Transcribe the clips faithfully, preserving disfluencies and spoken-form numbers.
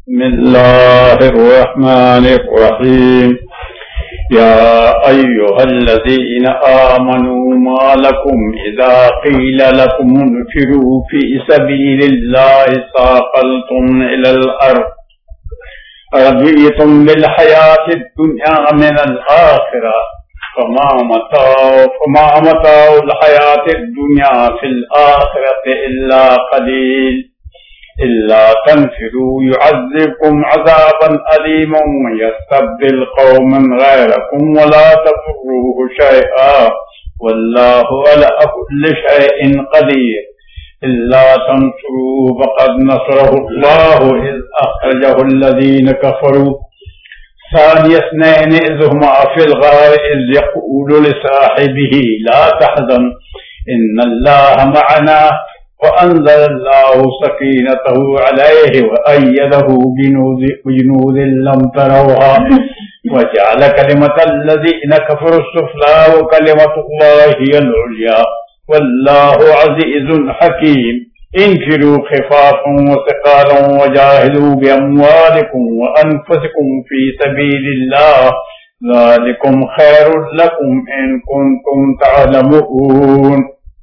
बिस्मिल्लाहिर्रहमानिर्रहीम। या अय्युहल्लज़ीना आमनू मा लकुम इज़ा क़ीला लकुम उन्फ़िरू फ़ी सबीलिल्लाहि साक़ल्तुम इलल अर्ज़ अरज़ीतुम बिल हयातिद दुन्या मिनल आखिरह फमा मताउ फमा मताउल हयातिद दुन्या फिल आखिरति इल्ला क़लील इल्ला तन्फिरू युअज़्ज़िबकुम अज़ाबन अलीमन यस्तब्दिल कौमन गैरकुम वला तज़ुर्रूहु शैआ वल्लाहु अला कुल्लि शैइन क़दीर इल्ला तंसुरूहु फ़क़द नसरहुल्लाहु इज़ अख़रजहुल्लज़ीना कफ़रू सानिय इस्नैनि इज़ हुमा फ़िल ग़ारि इज़ यक़ूलु लिसाहिबिही ला तहज़न इन्नल्लाहा मअना वअंज़लल्लाहु सकीनतहु अलैहि वअय्यदहु बिजुनूदिन लम तरौहा वजअल कलिमतल्लज़ीना कफ़रू सुफ़्ला वकलिमतुल्लाहि हियल उल्या वल्लाहु अज़ीज़ुन हकीम। इंफिरू ख़िफ़ाफ़न वसिक़ालन वजाहिदू बिअम्वालिकुम वअनफुसिकुम फ़ी सबीलिल्लाह ज़ालिकुम ख़ैरुल लकुम इन कुन्तुम तअलमून।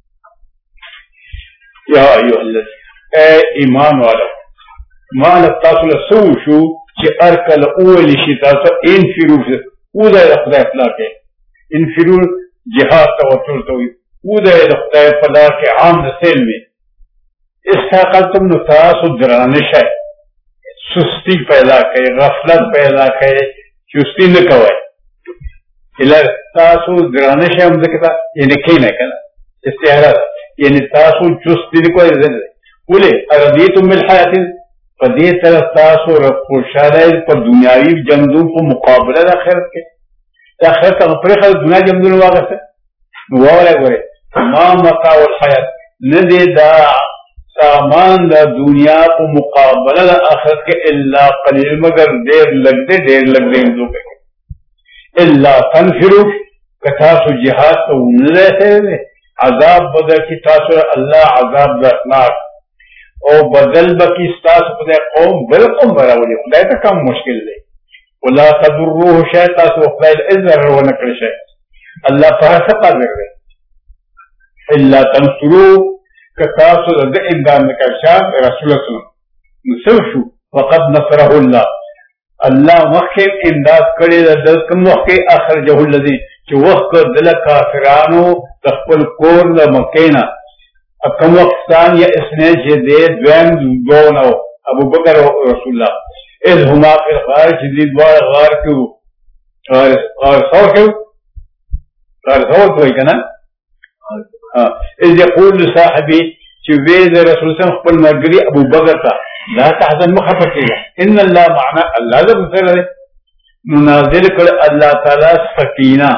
या अय्युहल्लज़ीना ए ईमान वालो मान तासुल सूशु कि अरकल ओली शिता तो इंफिरू उदय खुदा फला के इंफिरू जिहाद तवत्तुल तो उदय खुदा फला के आम सेल में इस्ताकल तुम तासु दरानिश है सुस्ती पैदा करे गफलत पैदा करे चुस्ती न कवे इला तासु दरानिश है हम देखता ये नहीं नहीं करना इस्तेहारा यानी तासु चुस्ती को बोले अरदी तुम मिल हयातिन पदे तरफ तासु खुशाला पर दुनियावी जमदू को मुकाबला आखिरत के आखिरत का पर दुनिया जमदू वागस है वाला गोरे मा मताउल हयात न दे दा सामान दा दुनिया को मुकाबला आखिरत के इल्ला कलील मगर देर लग दे देर लग दे दो के इल्ला तनफिरू कथा सु जिहाद तो उन रहे अजाब बदल की तासुर अल्लाह अजाब दर्दनाक और बदल बकी तासुर कौम बिल्कुल बराबर खुदा तक कम मुश्किल है वला तज़ुर्रूहु शै तासुर खुदा इज़्ज़र व नकर शै अल्लाह पर सका रहे इल्ला तंसुरू का तासुर द इमदाद का शान रसूल सल्लल्लाहु मुसलशु फक़द नसरहुल्लाह अल्लाह वखे इमदाद करे दल कम वखे अखरजहुल्लज़ी जो वक्त दिल काफिरानो तख्पल कोर द मकेना कम वक्तान या इसने जे दे द्वैन दोनो अबू बकर रसूलुल्लाह इस हुमा फिल ग़ार जदीद वार ग़ार क्यों और और सौ क्यों और सौ तो है ना हां इस यक़ूल साहिबी चुवेद रसूल से खपल मगरी अबू बकर का ला तहज़न मखफतिया इन अल्लाह माना अल्लाह जब से नाज़िल कर अल्लाह ताला सकीना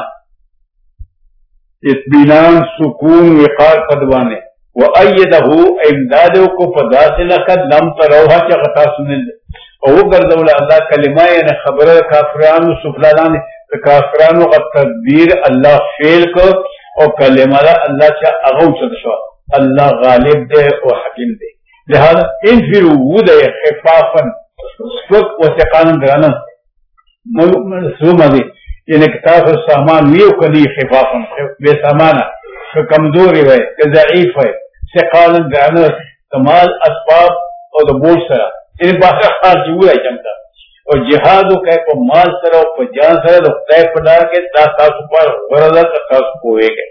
इत्मीनान सुकून विकार कदवाने व अय्यदहु इमदादो को फदासिल कद लम तरौहा चगता सुनिल और वो गर्दौला अल्लाह कलिमा यानी खबर काफिरान सुफलान काफिरान का तदबीर अल्लाह फेल को और कलिमा अल्लाह चा अगौ सदशा अल्लाह गालिब दे और हकीम दे लिहाजा इंफिरू उदय खिफाफन सुक व सिक़ालन दराना सुमदी यानी किताब सामान ये कदी खिफाफन बेसामाना तो कमजोर है कि ज़ईफ है सिक़ालन दराना कमाल असबाब और बोझ सरा इन बाहर खास जुआ जमता और जिहाद कह को माल सरा और जान सरा तो तय पड़ा के दाता सुपर वरदा का होएगा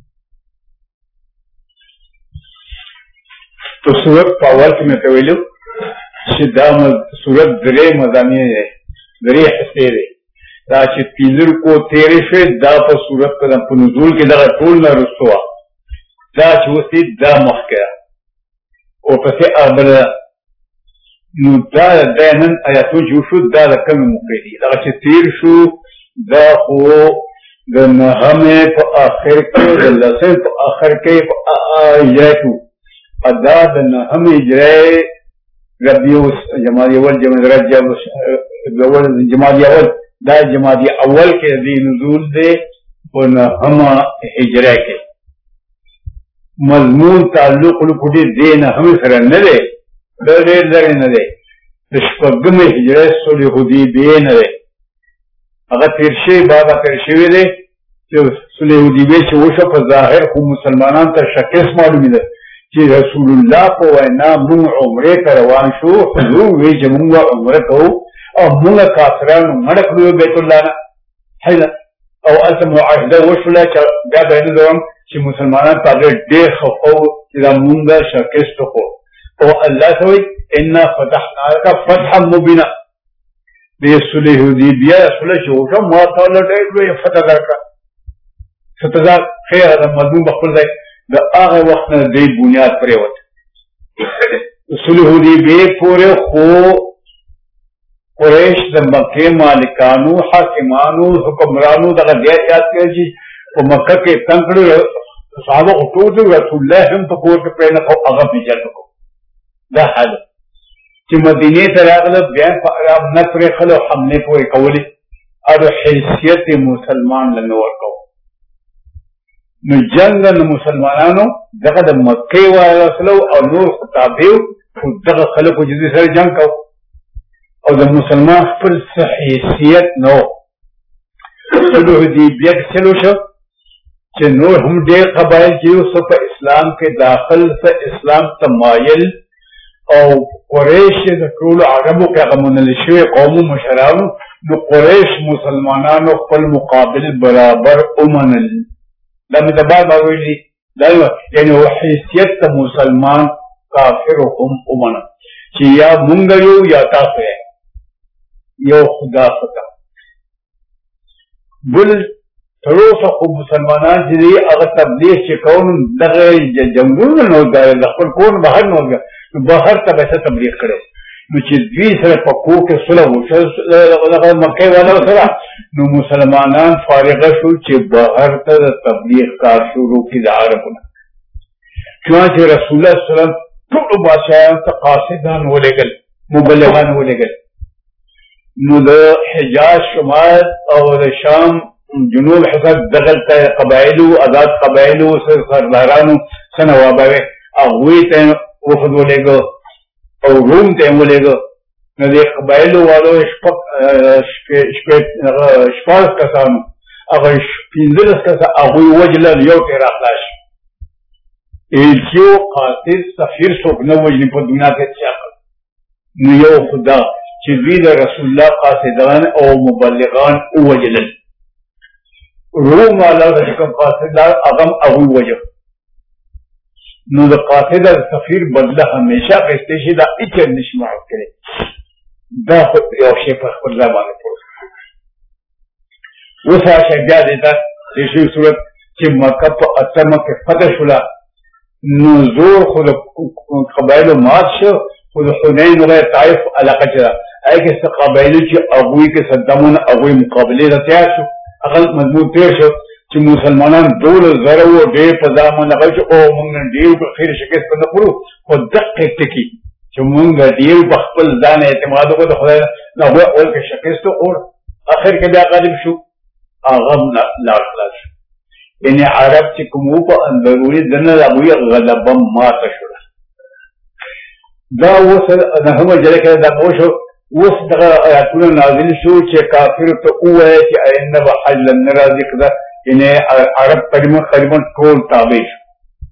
तो सूरत पावर में तवेलु सिद्धा सूरत दरे मदानी है दरे हसेरे दाची तीजर को तेरे से दा पर सूरत का पुनुजुल के लगा टोल ना रुस्तवा दा चूसी दा मखकरा और पसे अबला नुदा दानन आयातु जुशु दा रकम मुकेदी दाची तीर शु दा हो दन हमें पर आखिर के लसे पर आखिर के आयतु अदा दन हमें जरे रबियुस जमादी अवल जमादी रजब जमादी अवल दा जमादी अव्वल के दी नुज़ूल दे और हमा हिजरा के मजमून ताल्लुक लुकुटी दे न हमें सर न दे दे दे न दे د شپږمې هجرې صلح حدیبیې نه دی، هغه تېر شوی بابا تېر شوی دی چې صلح حدیبیې چې وشوه په ظاهر خو مسلمانانو ته شکست معلومېده چې رسول الله په وینا مونږ عمرې ته روان شو، حضور وی چې مونږ عمره کوو او مونږ کافرانو مړه کړو بیت الله نه حیله او هلته معاهده وشوله چې بیا به نه دوم چې مسلمانان په هغې ډېر خفه وو چې دا مونږ شکست وخوړو او الله ته وایي انا فتحنا لك فتحا مبینا. د صلح حدیبیه صلح چې وشوه ما ته ډېر لویه فتح درکړه ستزار خیر د مضمون په خپل ځای د هغه وخت نه دی بنیاد پرېوت صلح حدیبیې پورې خو قریش د مکې مالکانو حاکمانو حکمرانو دغه بیا یاد کړي چې په مکه کې تنګ کړو صحابه ټول رسول الله هم په کور کې پرې نه خو هغه پیژل کو دا حال چې مدینې ته راغله بیا په عرب نه پرې خلو حمله پورې کولې او حیثیت مسلمان لنه ورکو نو جنگ د مسلمانانو دغه د مکې واسلو او نور خطابیو دغه خلکو چې سره جنگ کو او د مسلمان خپل حیثیت نو صلح حدیبیه کې چلو شو چې نور هم ډېر قبایل چې یو څه په اسلام کې داخل څه اسلام ته مایل او قریش د ټولو عربو کې هغه منل شوي قومو مشرانو نو قریش مسلمانانو خپل مقابل برابر ومنل دا مې د بعد ما ویلي دا یعنې حیثیت د مسلمان کافر هم ومنه چې یا مونږ یو یا تاسو یو خدا خدا بل تر اوسه خو مسلمانان چې دي هغه تبلیغ چې کوم دغه جنګونو نه وګړي د خپل کور بهر نه وګړي بهر ته به تبلیغ کړي نو چې دوی سره په کور کې صلح وشو دغه مکې والا سره نو مسلمانان فارغه شو چې بهر ته د تبلیغ کار شروع کړي د عربونه چنانچه رسول الله صلی الله علیه وسلم ټولو بادشاهانو ته قاصدان ولېږل مبلغان ولېږل نو د حجاز شمال او د شام جنوب حصد دغلته قبایلو آزاد قبایلو سردارانو څه نوابوي هغوی ته وفد ولېږه او روم ته یې ولېږه نو د قبایلو والو شپاړس کسانو هغه پنځلس کسه هغوی وجلل یو ته یې راخلاص ایلچیو قاصد سفیر څوک نه وجني په دنیا کې څه نو یو خدا چې دوی د رسول الله قاصدان او مبلغان ووجلل روم والا د کوم قاصدان هغه هغوی وجل نو د قاصد د سفیر بدله همیشه اخیستی شي دا هېڅ نشي معاف کړی دا خو یو شی په خپل ځای باندې پوه اوس راشه بیا دې ته د شي صورت چې مکه په اتمه کې فتح شوله نو زور خو د قبایلو مات شو خو د حنین وغیره طایف علاقه چې ده هغې کې څه قبایلو چې هغوی کې صدامونه هغوی مقابلې ته تیار شو هغه مضمون تېر شو چې مسلمانان دولس زره وو ډېر په ځامن هغه چې او موږ نن ډېر خیر شکست نه خورو خو دقې ټکي چې موږ ډېر په خپل ځان اعتماد وکړو د خدای نه هغوی اول کې شکست وخوړ اخر کې بیا غالب شو هغه هم لاړ خلاص شو یعنې عرب چې کوم وو په اندروني دننه د هغوی غلبه ماته شوله دا اوس نهمه جره کې دا پوه شو اوس دغه آیاتونه نازل شو چې کافرو ته ووایه چې آینده به حج له نه راځي که ده یعنې عرب تقریبا قریبا ټول تابع شو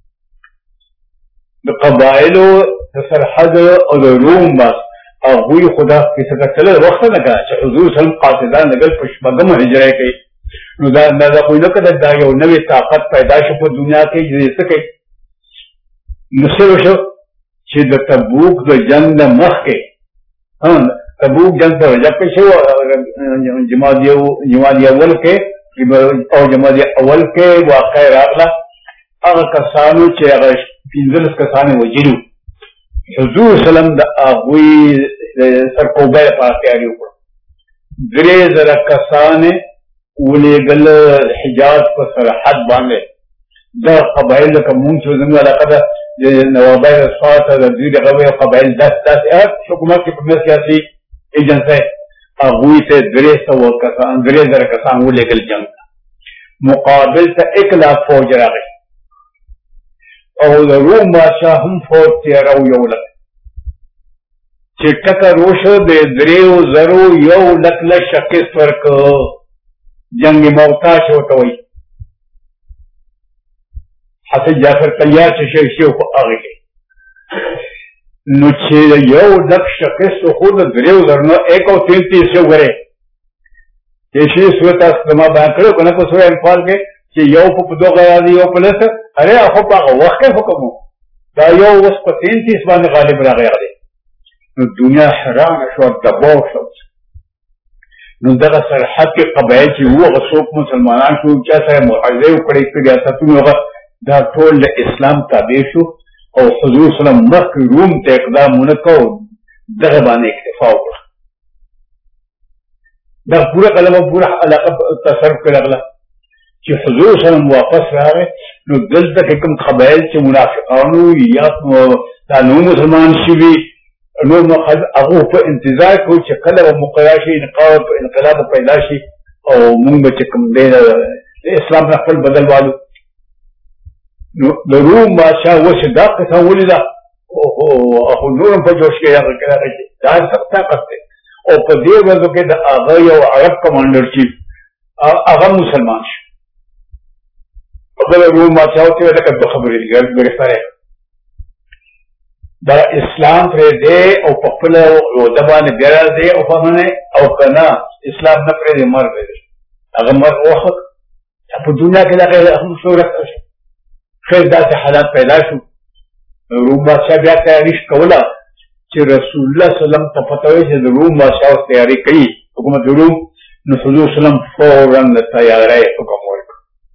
د قبایلو د سرحد او د روم بس هغوی خو دا کیسه کتله د وخته نه که چې حضور سلم قاصدان لګل په شپږمه هجره کوي نو دا اندازه خو نه که دا یو نوې طاقت پیدا شو په دنیا کې چې څه کوي نو څه وشو چې د تبوک د جنګ نه مخکې تبوک جنگ په رجب کې شو جمادی اول کې او جمادی اول کې واقع راغله هغه کسانو چې هغه پنځلس کسانې وجلو حضور سلم د هغوی سرکوبۍ لپاره تیاري وکړه درې زره کسانې ولېږل حجاز په سرحد باندې دا قبایل لکه مونږ چې زموږ علاقه ده د نوابۍ رسوا ته د دوی دغه وی قبایل داسې داسې هر حکومت کې په مصر سیاسي ایجنسۍ هغوی ته درې سوه کسان درې زره کسان ولېږل جنګ ته مقابل ته ایک لاک فوج راغی او د روم بادشاه هم فوج تیاره و یو لک چې ټکر وشو د دریو زرو یو لک لس شخص ورک جنگ موتا شوته وي حسن جعفر تیار چې شي شي په هغه کې نو چې یو لک شخص خو د دریو زرو ایک او تینتیس سو غره چې شي صورت استما باندې کړو کنه په سورې انفال کې چې یو په دوه غاړي یو په لسه اره هغه په وخت حکم دا یو وس په تینتیس باندې غالب راغی نو دنیا حیران شو دباو شو نو دغه سرحد کې قبایل چې وو غصوب مسلمانان شو چې سره معاهده وکړي چې ریاستونو دا ټول د اسلام تابع شو او حضور صلی الله علیه وسلم مخکې روم ته اقدام ونکړ دغه باندې اکتفا وکړه دا پوره کلمه پوره علاقه تصرف کړله چې حضور صلی الله علیه وسلم واپس راغی نو دلته کوم قبایل چې منافقانو یا دا نو مسلمان شوي نو مخد هغه په انتظار کو چې کله مقرر شي انقلاب انقلاب پیدا شي او موږ چې کوم دی اسلام نه خپل بدل والو نو د روم بادشاہ وشه دا څه ولیدا او او نور په جوش کې هغه کړه دا طاقت دی او په دې وځو کې د هغه یو عرب کمانډر چیف هغه مسلمان شو په روم بادشاہ ته دا خبرې ګرفتار دا اسلام پر دے او پخپل او دبان بیرا دے او فهمنه او کنا اسلام نه پر دے مر دے هغه مر وخت په دنیا کې دا هم صورت شي خیر دا حالات پیدا شو روم بادشاہ بیا تیاری کوله چې رسول الله صلی الله علیه وسلم ته پته وي چې روم بادشاہ تیاری کوي حکومت روم نو حضور صلی الله علیه وسلم فورا تیاری حکم ورکړ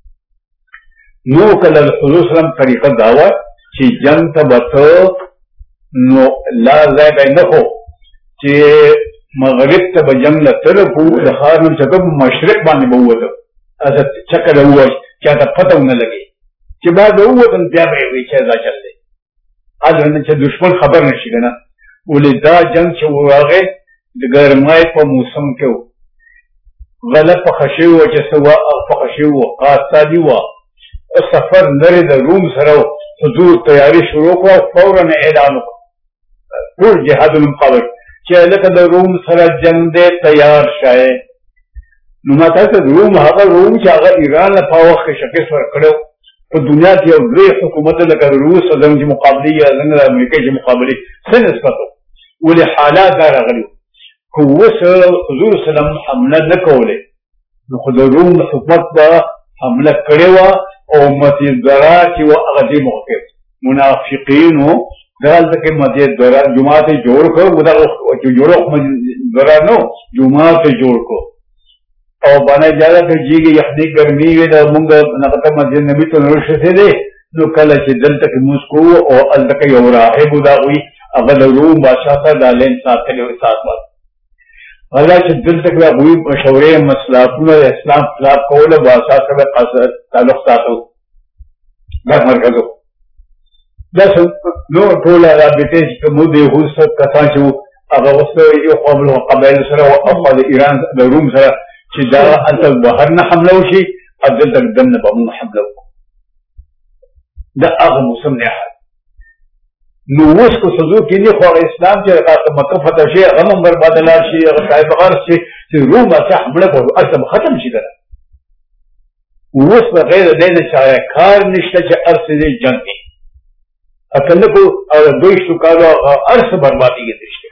نو کله حضور صلی الله علیه وسلم طریقه داوا چې جنگ ته بته نو لا ځای به نه خو چې مغرب ته به جنگ له طرفو د ښار نه چې کوم مشرق باندې به ووته هغه چکر ووایي چې ته پته ونه لګي چې بعد ووته بیا به وي چې دا چل دی هغه نه چې دشمن خبر نشي کنه ولې دا جنگ چې وراغه د ګرمای په موسم کې و غلط په خشي و چې سوا په خشي و قاصدي و سفر لري د روم سره حضور تیاری شروع کړه فورا اعلان وکړ ټول جهاد المقابل چې لکه د روم سره جنگ دې تیار شای نو ماته ته روم هغه روم چې هغه ایران له پاوخ کې شکست ورکړو په دنیا کې یو لوی حکومت لکه روس او د مقابله یا د امریکا چې مقابله څه نسبت ولې حالات دا راغلي خو اوس حضور سلام حمله نه کوله نو خو د روم حکومت به حمله کړې وه او مسجد درا چې و هغه دې موقف منافقینو دلته کې مسجد درا جماعت جوړ کړ ودا چې جوړو مسجد درا نو جماعت جوړ کو او باندې اجازه ته جیږي یخنی ګرمي وي دا موږ نقطه مسجد نبی ته ورشته دي نو کله چې دلته کې مسکو او الته یو راهب دا وي هغه د روم بادشاہ ته د لین ساتلو ساتل هغه چې دلته کې وي مشورې مصلحتونه اسلام خلاف کوله بادشاہ سره قصد تعلق ساتو دا مرکزو دا نو ټول رابطه چې مو د هوس کسان چې هغه وسه یو قبل قبایل سره او د ایران د روم سره چې دا انت بهر نه حمله وشي عدل د دم په مون حمله دا هغه موسم نه نو اوس کو حضور کې نه خو اسلام چې مکه فتح شي هغه برباد لا شي هغه صاحب غار شي چې روم ته حمله کوي اصلا ختم شي دا اوس بغیر د دې چې کار نشته چې ارسه دې جنگ کې اکل کو او دوی شو کارو ارسه بربادي کې دشته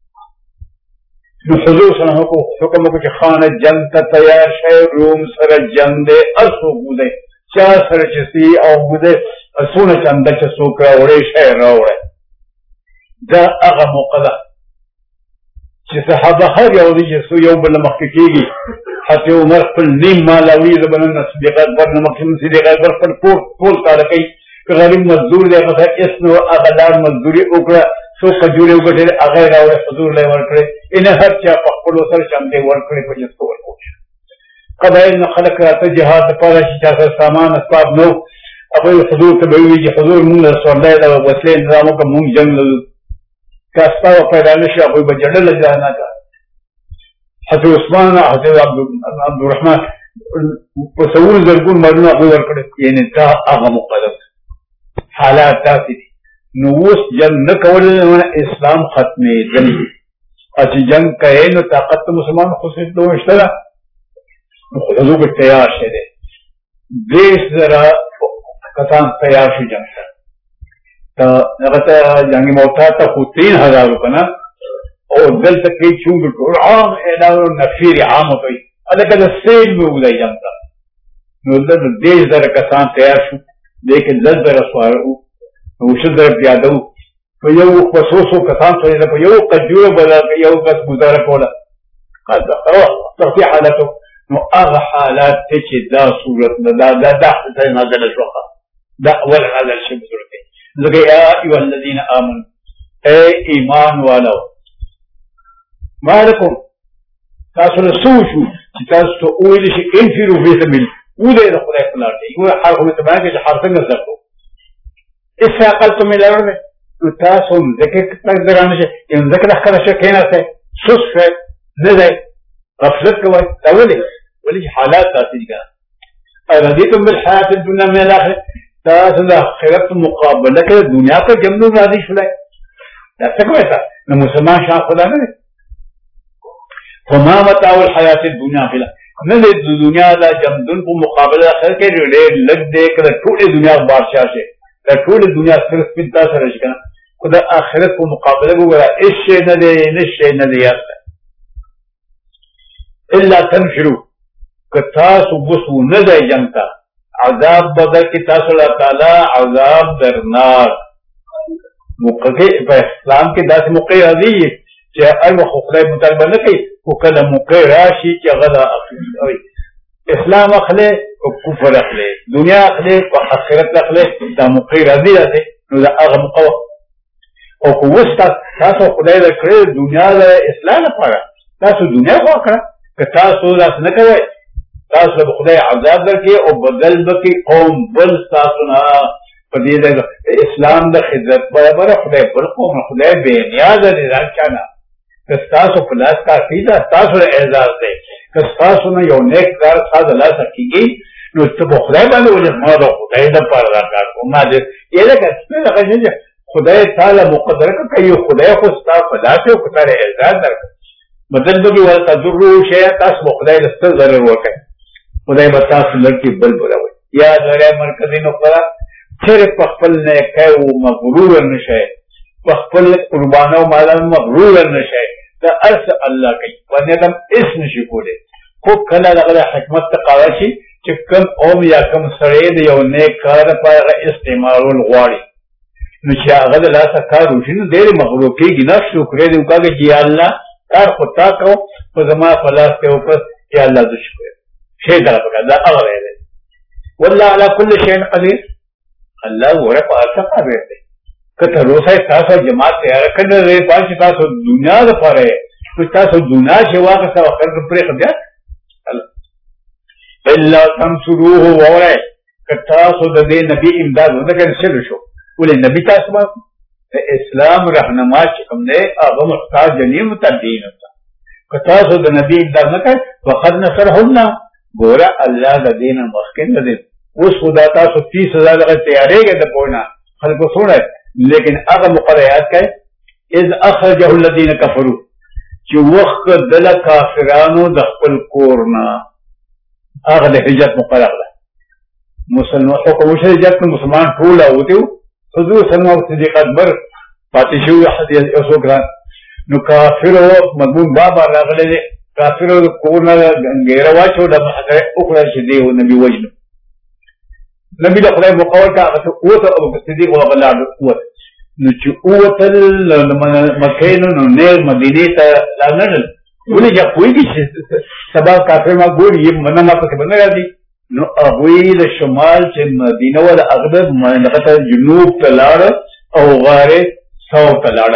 نو حضور صلی الله علیه وسلم حکم وکړ چې خانه جنگ ته تیار شي روم سره جنگ دې ارسو بوده چا سره چې سي او بوده سونه چند چې څوک راوړي شي راوړي دا هغه موقع ده چې صحابه هر یو دي چې یو بل مخکې کېږي حتی عمر خپل نیم مالوي زبنن صدیق اکبر نه مخکې صدیق اکبر خپل ټول ټول کار کوي که غریب مزدور دی هغه اسم او اغدار مزدوري وکړه څو کجوري وګټل هغه راوړي حضور له ورکړي ان هر چا په خپل سره شامته ورکړي په جسو ورکړي قبایل نه خلق راته جهاد لپاره چې تاسو سامان اسباب نو ابو حضور ته ویلي چې حضور موږ رسول الله د وسلې نظام کوم موږ جنگ کاستا او پیدا نشي ابو بجړل ځانه کا حضرت عثمان حضرت عبد الرحمن وسول زرګون مرونه ابو ورکړي یعنی دا هغه مقدس حالات داسې دي نو اوس جنگ نه کول اسلام ختمېدل چې جنگ کوي نو طاقت مسلمان خو څه دوه شته نو خو به تیار شه دي دیش زرا کسان تیار شو جنگ ته هغه ته جنگ موتا ته خو تین هزار روپنا او دلته کې چونګ ټول عام اعلان نفیر عام کوي الکه د سیل به ولای جنگ ته نو د دیش زرا کسان تیار شو لیکن دل در سوارو نو شدر پیادو په یو خصوصو کسان سره په یو قجوره بلا یو کس گزاره کوله قد او تخفي حالته نو هغه حالات چې دا صورت دا دا دا څنګه نازل شوخه دا اول نازل شي صورت لکه یا ایو الذین آمنوا اے ایمان والو مالکم تاسو له سوچو چې تاسو ته ویل شي انفرو فی سبیل ولې د خدای په لار دی یو حرف ته باندې چې حرف څنګه زکو استعقلتم الى الارض نو تاسو ذکر تک درانه شي یو ذکر اخره شي کینه څه سوس شي نه دی غفلت کوي دا ولې ولې حالات تاسو دي رضیتم بالحیات الدنیا من الاخره تاسو د آخرت مقابله کې دنیا ته جملو راضي شولای دا څه کوي تا نو مسلمان شاه خدا نه دی فما متاع الحیات الدنیا فلا نه د دنیا د جمدن په مقابله اخر کې ډېر لګ دې کړه ټول دنیا بادشاہ شي دا ټول دنیا صرف پنځه سره شي کنه خدا آخرت په مقابله وګوره هیڅ شی نه دی هیڅ شی نه دی الا تنفروا کتاسو بوسو نه دی جنتا عذاب بدل کی تاسو الله تعالی عذاب درناک موقع په اسلام کې داسې موقع راځي چې هر وخت خدای مطالبه نه کوي او کله موقع راشي چې غلا اخلي اسلام اخلي او کفر اخلي دنیا اخلي او آخرت اخلي دا موقع راځي راځي نو دا هغه موقع او کو وستا تاسو خدای د کړې دنیا د اسلام لپاره تاسو دنیا وکړه که تاسو داس نه کوئ تاسو به خدای عذاب درکړي او بدل بکړي قوم بل تاسو نه په دې د اسلام د خدمت برابر خدای بل قوم خدای به نیاز دي راځنه که تاسو په لاس کافي ده تاسو اعزاز دی که تاسو نه یو نیک کار ساده لاس کیږي نو ته په خدای باندې ولې ما د خدای د پر راکړ کوم ما دې یله که څه خدای تعالی مقدر کوي خدای خو ستاسو په لاس او کتره اعزاز درکړي بدل بگی ورطا ضرورو شیع تاس مخدای لستر ضرر وکای خدای بتاس لڑکی بل بلاوی یا ذریع مرکزی نقطرہ چر پخپل نیکای و مغرور نشای پخپل قربانو مالا مغرور نشای دا ارس اللہ کئی وانی ادم اس نشی کولے خوب کلا لغل حکمت تقاوشی چه کم اوم یا کم سرید یو نیک کار پایغا استعمالو الغواری نو چه اغد لاسا کاروشی نو دیر مغروکی گی نفس شکره دیو کاگا جی اللہ کار خود تا کو په زما فلاس ته اوپر یا الله ذو شکر شی دا پکا دا اغه دی والله على كل شيء قدير الله ورق اسا قادر دی کته روسه تاسو جماعت تیار کړل پاتې تاسو دنیا د پاره چې تاسو دنیا چې واقع سره خلک پرې خبره الا تنصروه وره کتاسو د دې نبی امداد ونکړ شل شو ولې نبی تاسو اسلام رهنما چې کوم دی هغه محتاج نه متدین تا کتاسو د نبی امداد نه کوي فقد نصرهن ګوره الله د دین مخکې دی اوس خدا تاسو تیس هزار لغه تیارېږي د پونا خلکو سونه لیکن هغه مقررات کوي اذ اخرجه الذين كفروا چې وخت دل کافرانو د خپل کورنا هغه د هجرت مقرر ده مسلمان حکم هجرت مسلمان ټول اوته حضور صلی الله علیه وسلم اکبر پاتې شو حدیث اوسو ګران نو کافرو مضمون بابا راغله کافرو کورنا غیر واچو د محکره اوکړه چې دی نبی وجنو نبی له خدای مقاول کا اوته ابو صدیق او غلاد اوته نو چې اوته مکه نو نه مدینه ته لاندل ولې چې کوئی چې سبا کافر ما ګوري منه ما پکې باندې راځي نو ابوی له شمال چې مدینه ول اغلب منطقه جنوب ته لاړ او غاره سو ته لاړ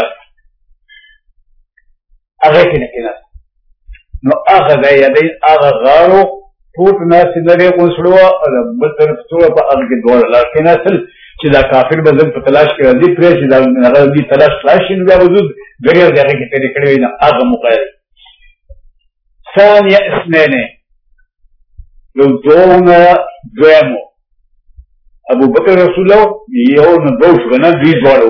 هغه کې نه کېنه نو هغه د یادې هغه غارو ټوټ ناس لري اوسړو بل طرف څو په هغه کې دوه لار کې نسل چې دا کافر بدل په تلاش کې راځي پرې چې دا هغه دې تلاش راشي نو بیا وجود غیر دغه کې ترې کړی نه هغه مقایل ثانیه اسنین لو دون دویمو ابو بکر رسول الله یو نو دوش غنا دوی دوړو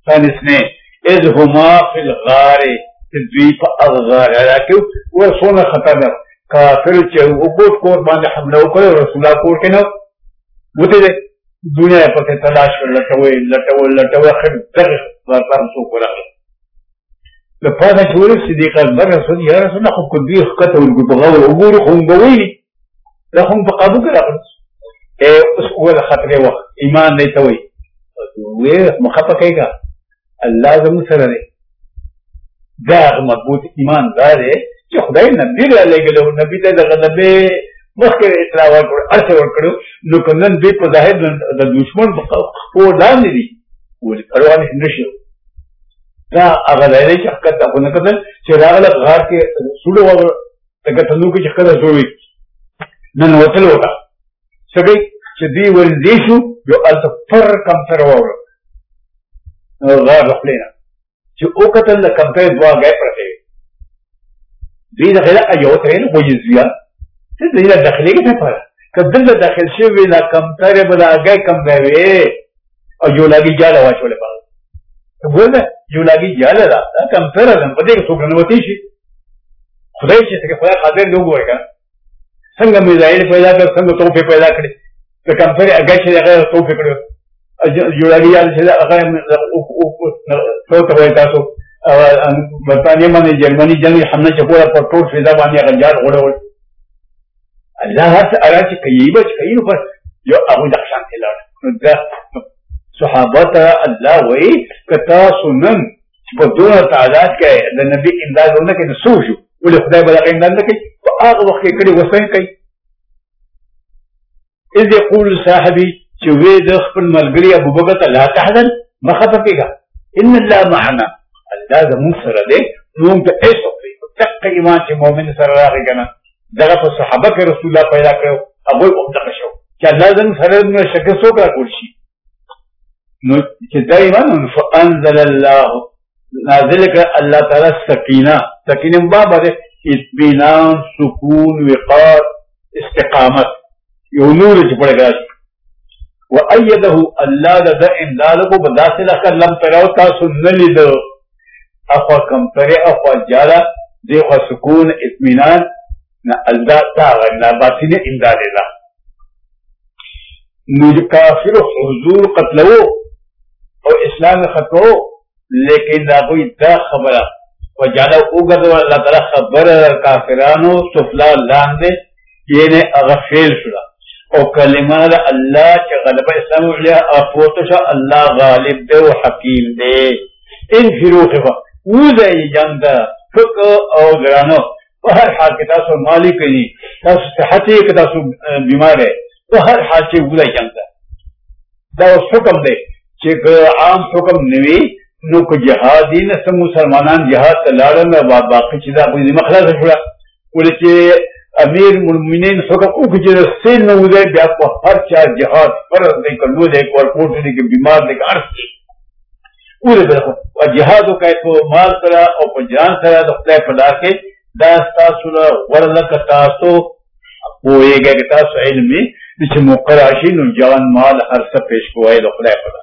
تانسنے اذ ہما فی الغار دوی په اغغار راکیو و سونه خطرناک کافر چې وګوت کور باندې حمله وکړه رسول الله کور کې نو وته دنیا په تلاش لټوي لټوي لټوي خر دغه ورته څو کوله د پاره چې صدیق اکبر رسول یا رسول الله خو کوي خطه وګورو وګورو خو غوي له هم په قابو کې راغلی اے اوس ولا خطر وخت ایمان نه توي وې مخفقه کېګا الله زمو سره دی دا مضبوط ایمان دار چې خدای نبی را لګلو نبی ته دغه نبی مخکې اطلاع ورکړ ارڅ ورکړو نو کنن دې په ظاهر د دشمن په لاندې دي ولې کړوان نشي دا هغه لري چې حقیقت په نه کتل چې راغله غار کې سړو وغه دغه تنو کې چې کله زوي نن وتل وکړه سګي چې دی ول دې شو یو الته پر کم سره وره غار خپلنا چې او قتل د کمپیر دوا غي پرته دې دغه ایو ترې نو کوی زیا څه دې داخلي کې پاره کله د داخل شي ویلا کمپیر بل هغه کم دی او یو لګي جاله واچول پاره څنګه یو لګي جاله دا کمپیر هم په دې کې څوک نه وتی شي خدای چې څنګه خدای قادر دی وګورئ څنګه میزایل پیدا کړ څنګه توپه پیدا کړې د کمپیر هغه چې هغه توپه کړو یو لګي جاله چې هغه څو ته وای تاسو برطانیه باندې جرمني جنگي حمله چې کوله په ټول فضا باندې هغه جال غوړول الله هر څه ارا چې کوي بچ کوي نو پر یو هغه د شان تلل دا صحابه ته الله وای کتا سنن په دوه تعداد کې د نبی امدادونه کې د سوجو ولې خدای بل امداد نه کوي او هغه وخت کې کړي وسه کوي اذ يقول صاحبي چې وې د خپل ملګری ابو بکر لا تحزن ما خفقېږي ان الله معنا الله زمون سره دی نو ته ایسو تک ایمان چې مؤمن سره راغی کنه دغه په صحابه کې رسول الله پیدا کړو هغه او دغه شو چې الله زمون سره نو شک څوک راکول شي نو چې دا ایمان فانزل الله نازل کړ الله تعالی سکینه سکینه باب ده اطمینان سکون وقار استقامت یو نور چې پړګاش وأيده الله لدى إمداده بداسل أخر لم تروا تاسو نلد أخوة كم تري أخوة جالا دي أخوة سكون اطمینان نا الدا تاغا ناباسين إمداد الله نو کافر حضور قتلو او اسلام خطو لیکن دا کوئی دا خبره وجالا اوگدو اللہ تعالی خبر کافرانو سفلا لاندے یعنی اغفیل شدا او کلمه دا اللہ چا غلبہ اسلام علیہ افوتشا اللہ غالب دے و حکیم دے انفرو خفا وزا جنگ دا فقہ او گرانو ہر حال کے تاسو مالی کنی تاسو صحتی کے تاسو بیمار ہے تو ہر حال چے وزا جنگ دا دا اس حکم دے چے عام حکم نوی نو کو جہادی نسا مسلمانان جہاد تلالن باقی چیزا کوئی مخلاص شوڑا ولیچے امیر المؤمنین حکم او کچھ سین نوزے بیا کو ہر چار جہاد فرض دے کر لو دے کور پورٹ دے کہ بیمار دے کہ عرض کی پورے برخو و جہادو کا ایک مال کرا او پا جان کرا دخلے پدا کے داستا سلا ورلک تاسو پوئے گئے کہ تاسو علمی جس مقراشی نو جان مال ہر سب پیش کوئے دخلے پدا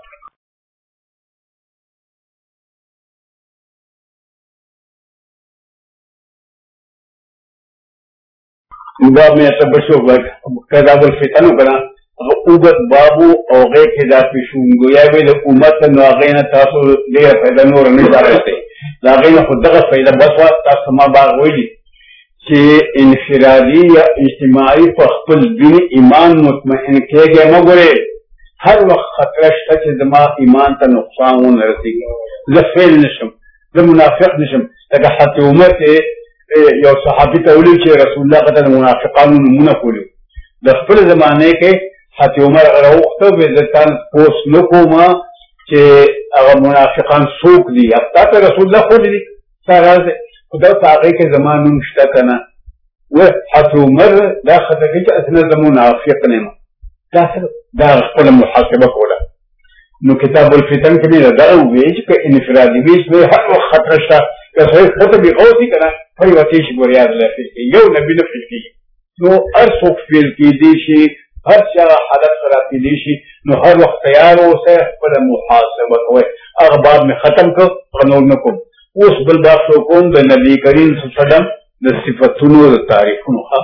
باب میں تبشو کذاب الفتن کنا اوبت بابو او غیر کذا پیشونگو یا ویل امت نو غین تاسو دیر فیدا نور نشارتے لا غین خود دغه فیدا بسوا تاسو ما باغ ویلی چې انفرادی یا اجتماعی په خپل دین ایمان مطمئن کېږي نو ګوره هر وخت خطر شته چې زما ایمان ته نقصان ونه رسیږي زه فیل نشم زه منافق نشم دغه حتی امت یو صحابی ته ویل چې رسول الله قتل منافقانو نمونه کولی د خپل زمانه کې حتی عمر راوخته به ځکان پوس نو کومه چې هغه منافقان څوک دي حتی ته رسول الله خو دي سره خدای تعالی کې زمانه نشته کنه و حتی عمر دا خدای چې اسنه د منافق نه دا دا خپل محاسبه کوله نو کتاب الفتن کې دا ویج کې انفرادي ویج به هر وخت خطر شته که صحیح خطر بھی غوثی کنا پھر وطیش بریاد اللہ فیل کی یو نبی نفل کی نو ار سوک فیل کی دیشی ہر چاہ حالت خراب کی دیشی نو هر وخت تیار اوسه خپل محاسبه کوئ هغه باب مې ختم کړ هغه نور نه کوم اوس بل باب شو کوم د نبي کریم صلی الله علیه وسلم د صفتونو د تعریفونو ښه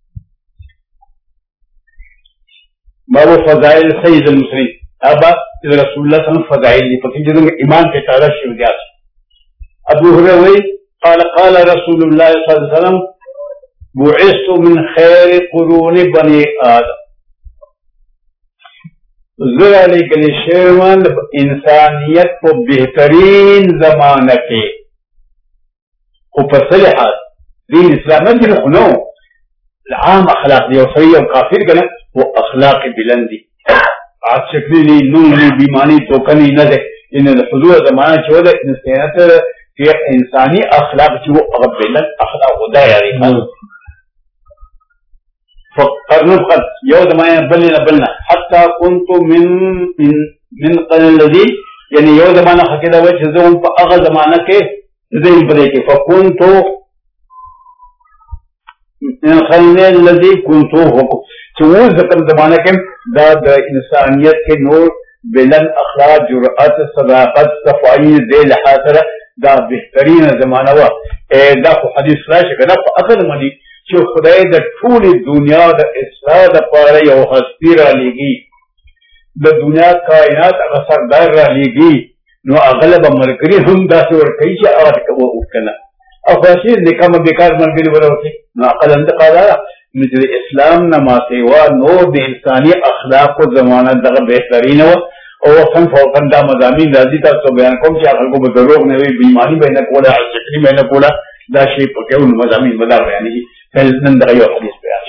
باب فضائل سید المسلمین ابا رسول الله صلی الله علیه وسلم فضائل دي پکې د ایمان په تعالی شو دي ابو هريره قال قال رسول الله صلی الله علیه وسلم بعثت من خير قرون بني آدم زرا لګل شوی انسانیت په بهترین زمانه کې خو په صلحات دین اسلام نه دی خو نو العام اخلاق دی او صحیح او کافر کنه او اخلاق بلندی عاد شکلی دی نون دی بیمانی توکنی نه ده ان الحضور زمانه چې ودا انسانیت کې انسانی اخلاق چې او بلند اخلاق خدای یاري فقرنب قد يود ما بلنا بلنا حتى كنت من من من قل الذي يعني يود ما نخ كده وجه زون فأغى زمانه كه زين بديك فكنت من الخلين الذي كنت هو تقول ذكر زمانه كم دا دا إنسانيت کے نور بلند اخلاق جرأت صداقت صفائی ذیل حاصل دا بهترین زمانه وا دا حدیث راشه کنا فأغى منی چې خدای د ټولې دنیا د اصلاح لپاره یو هستی را لېږي د دنیا کائنات هغه سردار را لېږي نو هغه به ملګري هم داسې ورکوي چې هغه ته وکنه او خاصې نکامه بیکار ملګري ورکوي نو عقل انتقال نو چې د اسلام نه ما سیوا نور د انساني اخلاقو زمانه دغه بهترینه وه او وطن فوقن دا مضامین راځي تاسو بیان کوم چې خلکو به دروغ نه وي بېایماني به یې نه کوله عاشقي به یې نه کوله دا شی پکې مضامین به دا بیانېږي نن دغه یو حدیث بیان